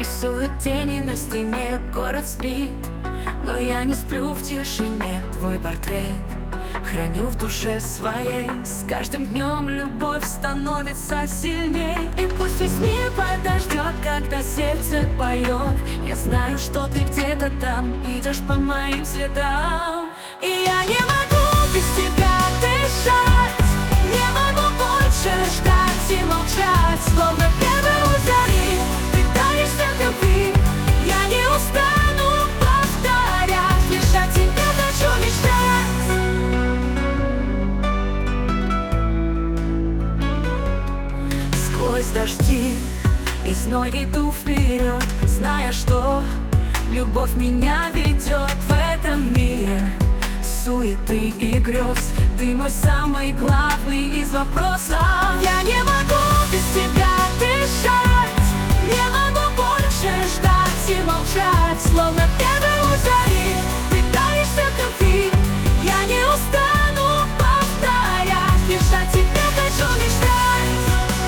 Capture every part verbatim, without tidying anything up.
Рисуют тени на стене, город спит, но я не сплю в тишине. Твой портрет храню в душе своей. С каждым днем любовь становится сильней. И пусть весь мир подождет, когда сердце поет, я знаю, что ты где-то там, идешь по моим следам. И я не могу без тебя дышать, не могу больше ждать и молчать. Словно первый луч зари, ты даришь свет любви. Я не устану повторять, лишь о тебе хочу мечтать. Сквозь дожди и зной иду вперед, зная, что любовь меня ведет в этом мире суеты и грез. Ты мой самый главный из вопросов. Я не могу без тебя дышать, не могу больше ждать и молчать. Словно первый луч зари, ты даришь свет любви. Я не устану повторять, лишь о тебе хочу мечтать.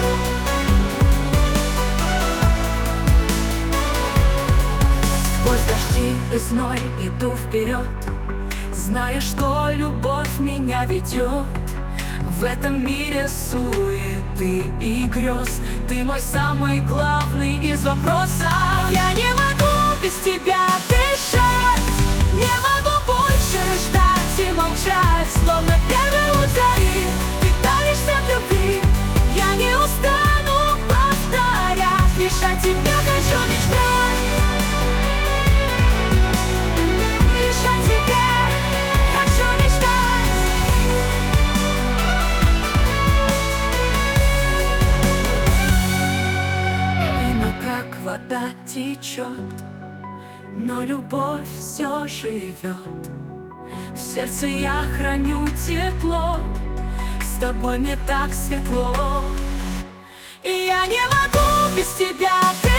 Сквозь дожди и зной иду вперед, зная, что любовь меня ведет в этом мире суеты и грез. Ты мой самый главный из вопросов. Я не могу без тебя дышать, не могу больше ждать и молчать. Словно первый луч зари, ты даришь свет любви. Я не устану повторять, лишь о тебе хочу мечтать. Лишь о тебе хочу мечтать. Время как вода течет, но любовь все живет. В сердце я храню тепло, с тобой мне так светло. И я не могу без тебя. Ты